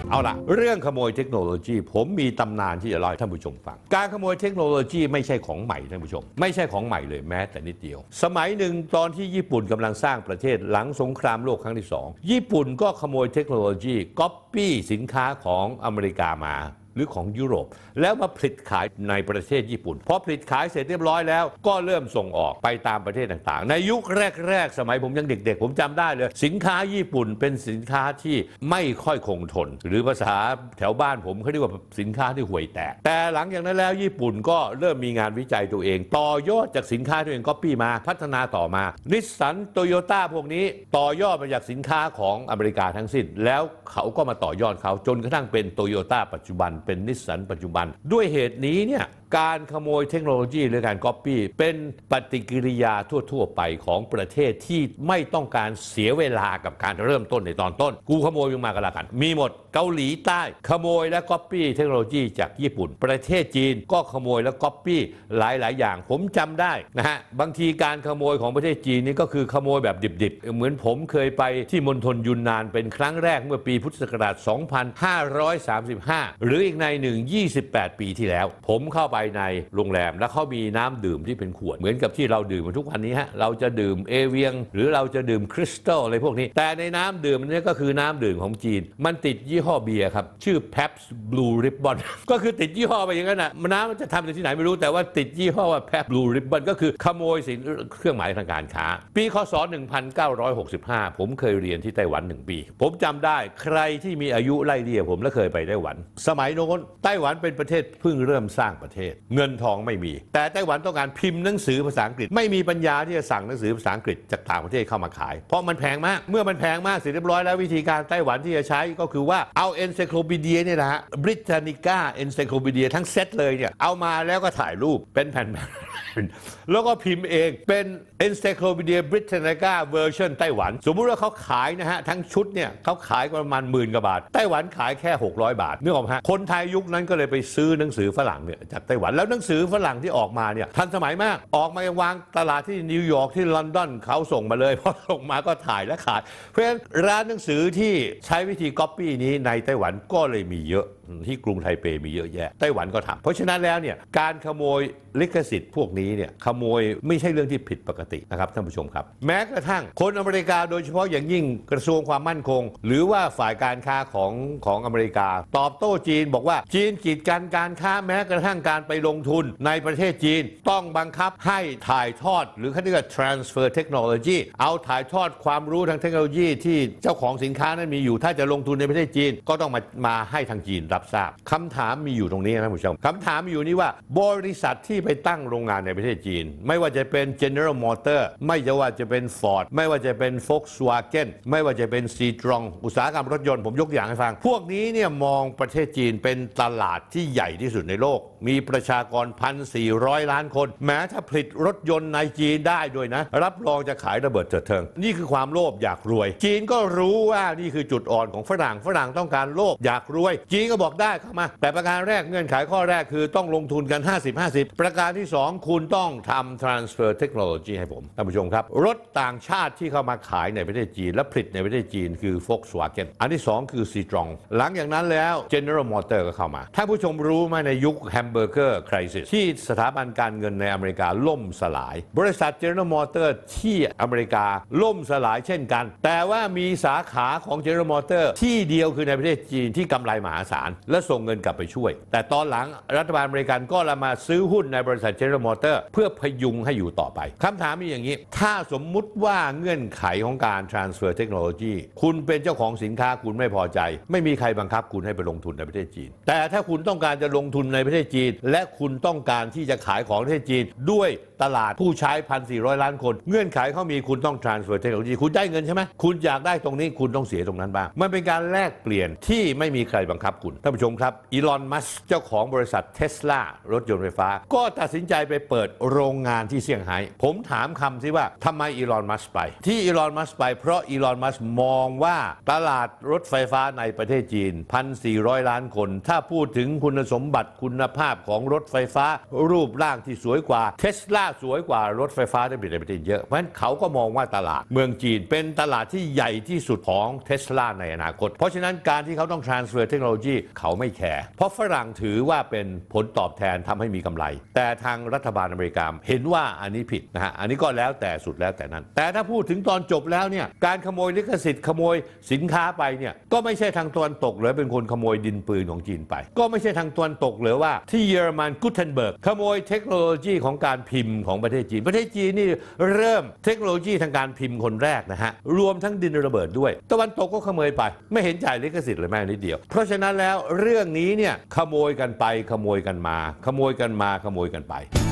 เอาล่ะเรื่องขโมยเทคโนโลยีผมมีตำนานที่จะเล่าให้ท่านผู้ชมฟังการขโมยเทคโนโลยีไม่ใช่ของใหม่ท่านผู้ชมไม่ใช่ของใหม่เลยแม้แต่นิดเดียวสมัยหนึ่งตอนที่ญี่ปุ่นกำลังสร้างประเทศหลังสงครามโลกครั้งที่2ญี่ปุ่นก็ขโมยเทคโนโลยีก๊อปปี้สินค้าของอเมริกามาหรือของยุโรปแล้วมาผลิตขายในประเทศญี่ปุ่นพอผลิตขายเสร็จเรียบร้อยแล้วก็เริ่มส่งออกไปตามประเทศต่างๆในยุคแรกๆสมัยผมยังเด็กๆผมจำได้เลยสินค้าญี่ปุ่นเป็นสินค้าที่ไม่ค่อยคงทนหรือภาษาแถวบ้านผมเขาเรียกว่าสินค้าที่ห่วยแตกแต่หลังจากนั้นแล้วญี่ปุ่นก็เริ่มมีงานวิจัยตัวเองต่อยอดจากสินค้าตัวเองก๊อปปี้มาพัฒนาต่อมานิสสันโตโยต้าพวกนี้ต่อยอดมาจากสินค้าของอเมริกาทั้งสิ้นแล้วเขาก็มาต่อยอดเขาจนกระทั่งเป็นโตโยต้าปัจจุบันเป็นนิสสันปัจจุบันด้วยเหตุนี้เนี่ยการขโมยเทคโนโลยีหรือการก๊อปปี้เป็นปฏิกิริยาทั่วๆไปของประเทศที่ไม่ต้องการเสียเวลากับการเริ่มต้นในตอนต้นกูขโมยมากันละกันมีหมดเกาหลีใต้ขโมยและก๊อปปี้เทคโนโลยีจากญี่ปุ่นประเทศจีนก็ขโมยและก๊อปปี้หลายอย่างผมจำได้นะฮะบางทีการขโมยของประเทศจีนนี่ก็คือขโมยแบบดิบๆเหมือนผมเคยไปที่มณฑลยุนนานเป็นครั้งแรกเมื่อปีพุทธศักราช 2535 หรืออีกในหนึ่ง28 ปีที่แล้วผมเข้าไปในโรงแรมแล้วเขามีน้ำดื่มที่เป็นขวดเหมือนกับที่เราดื่มทุกวันนี้ฮะเราจะดื่มเอเวียงหรือเราจะดื่มคริสตัลอะไรพวกนี้แต่ในน้ำดื่มนี้ก็คือน้ำดื่มของจีนมันติดยี่ห้อเบียร์ครับชื่อ Pabst Blue Ribbon ก็คือติดยี่ห้อไปอย่างนั้นนะน้ำมันจะทำจากที่ไหนไม่รู้แต่ว่าติดยี่ห้อว่า Pabst Blue Ribbon ก็คือขโมยสินเครื่องหมายทางการค้าปีคศ1965ผมเคยเรียนที่ไต้หวัน1 ปีผมจำได้ใครที่มีอายุไล่เลี่ยผมและเคยไปไต้หวันสมัยโน้นไต้หวันเป็นประเทศเพิ่งเริ่มสร้างประเทศเงินทองไม่มีแต่ไต้หวันต้องการพิมพ์หนังสือภาษาอังกฤษไม่มีปัญญาที่จะสั่งหนังสือภาษาอังกฤษจากต่างประเทศเข้ามาขายเพราะมันแพงมากเมื่อมันแพงมากเสร็จเรียบร้อยแล้ววิธีการไต้หวันที่จะใช้ก็คือว่าเอา Encyclopedia เนี่ยนะฮะ Britannica Encyclopedia ทั้งเซตเลยเนี่ยเอามาแล้วก็ถ่ายรูปเป็นแผ่นแล้วก็พิมพ์เองเป็น Encyclopedia Britannica version ไต้หวันสมมุติว่าเขาขายนะฮะทั้งชุดเนี่ยเขาขายประมาณ10,000 กว่าบาทไต้หวันขายแค่600 บาทนึกออกไหมฮะคนไทยยุคนั้นก็เลยไปซื้อหนังสือฝรั่งเนี่ยจากไต้หวันแล้วหนังสือฝรั่งที่ออกมาเนี่ยทันสมัยมากออกมาวางตลาดที่นิวยอร์กที่ลอนดอนเขาส่งมาเลยพอส่งมาก็ถ่ายและขายเพราะฉะนั้นร้านหนังสือที่ใช้วิธีก๊อปปี้นี้ในไต้หวันก็เลยมีเยอะที่กรุงไทเปมีเยอะแยะไต้หวันก็ทำเพราะฉะนั้นแล้วเนี่ยการขโมยลิขสิทธิ์พวกนี้เนี่ยขโมยไม่ใช่เรื่องที่ผิดปกตินะครับท่านผู้ชมครับแม้กระทั่งคนอเมริกาโดยเฉพาะอย่างยิ่งกระทรวงความมั่นคงหรือว่าฝ่ายการค้าของอเมริกาตอบโต้จีนบอกว่าจีนกีดกันการค้าแม้กระทั่งการไปลงทุนในประเทศจีนต้องบังคับให้ถ่ายทอดหรือเขาเรียกว่า transfer technology เอาถ่ายทอดความรู้ทางเทคโนโลยีที่เจ้าของสินค้านั้นมีอยู่ถ้าจะลงทุนในประเทศจีนก็ต้องมาให้ทางจีนรับทราบคำถามมีอยู่ตรงนี้นะท่านผู้ชมคำถามมีอยู่นี้ว่าบริษัทที่ไปตั้งโรงงานในประเทศจีนไม่ว่าจะเป็น General Motors ไม่ว่าจะเป็น Ford ไม่ว่าจะเป็น Volkswagen ไม่ว่าจะเป็น Citroën อุตสาหกรรมรถยนต์ผมยกอย่างให้ฟังพวกนี้เนี่ยมองประเทศจีนเป็นตลาดที่ใหญ่ที่สุดในโลกมีประชากร 1,400 ล้านคนแม้ถ้าผลิตรถยนต์ในจีนได้ด้วยนะรับรองจะขายระเบิดเถิดเทิงนี่คือความโลภอยากรวยจีนก็รู้ว่านี่คือจุดอ่อนของฝรั่งต้องการโลภอยากรวยจีนก็บอกได้เข้ามาแต่ประการแรกเงื่อนไขข้อแรกคือต้องลงทุนกัน 50-50 ประการที่2คุณต้องทำ transfer technology ให้ผมท่านผู้ชมครับรถต่างชาติที่เข้ามาขายในประเทศจีนและผลิตในประเทศจีนคือ Volkswagen อันที่2คือ Citroën หลังจากนั้นแล้ว General Motors ก็เข้ามาถ้าผู้ชมรู้ไหมในยุค Hamburger Crisis ที่สถาบันการเงินในอเมริกาล่มสลายบริษัท General Motors ที่อเมริกาล่มสลายเช่นกันแต่ว่ามีสาขาของ General Motors ที่เดียวคือในประเทศจีนที่กำไรมหาศาลและส่งเงินกลับไปช่วยแต่ตอนหลังรัฐบาลอเมริกันก็มาซื้อหุ้นในบริษัท General Motors เพื่อพยุงให้อยู่ต่อไปคำถามมีอย่างนี้ถ้าสมมุติว่าเงื่อนไขของการ transfer technology คุณเป็นเจ้าของสินค้าคุณไม่พอใจไม่มีใครบังคับคุณให้ไปลงทุนในประเทศจีนแต่ถ้าคุณต้องการจะลงทุนในประเทศจีนและคุณต้องการที่จะขายของประเทศจีนด้วยตลาดผู้ใช้ 1,400 ล้านคนเงื่อนไขเขามีคุณต้อง transfer technology คุณได้เงินใช่ไหมคุณอยากได้ตรงนี้คุณต้องเสียตรงนั้นบ้างมันเป็นการแลกเปลี่ยนที่ไม่มีใครบังคับคุณท่านผู้ชมครับอีลอน มัสก์เจ้าของบริษัทเทสลารถยนต์ไฟฟ้าก็ตัดสินใจไปเปิดโรงงานที่เซี่ยงไฮ้ผมถามคำสิว่าทำไมอีลอน มัสก์ไปที่อีลอน มัสก์ไปเพราะอีลอน มัสก์มองว่าตลาดรถไฟฟ้าในประเทศจีน 1,400 ล้านคนถ้าพูดถึงคุณสมบัติคุณภาพของรถไฟฟ้ารูปร่างที่สวยกว่าเทสลาสวยกว่ารถไฟฟ้าในประเทศเยอะเพราะฉะนั้นเขาก็มองว่าตลาดเมืองจีนเป็นตลาดที่ใหญ่ที่สุดของเทสลาในอนาคตเพราะฉะนั้นการที่เขาต้อง transfer เทคโนโลยีเขาไม่แคร์เพราะฝรั่งถือว่าเป็นผลตอบแทนทำให้มีกำไรแต่ทางรัฐบาลอเมริกาเห็นว่าอันนี้ผิดนะฮะอันนี้ก็แล้วแต่สุดแล้วแต่นั้นแต่ถ้าพูดถึงตอนจบแล้วเนี่ยการขโมยลิขสิทธิ์ขโมยสินค้าไปเนี่ยก็ไม่ใช่ทางตะวันตกเลยเป็นคนขโมยดินปืนของจีนไปก็ไม่ใช่ทางตะวันตกเลยว่าที่เยอรมันกุเทนเบิร์กขโมยเทคโนโลยีของการพิมพ์ของประเทศจีนนี่เริ่มเทคโนโลยีทางการพิมพ์คนแรกนะฮะรวมทั้งดินระเบิดด้วยตะวันตกก็ขโมยไปไม่เห็นจ่ายลิขสิทธิ์เลยแม้นิดเดียวเพราะฉะนั้นแล้วเรื่องนี้เนี่ยขโมยกันไปขโมยกันมาขโมยกันมาขโมยกันไป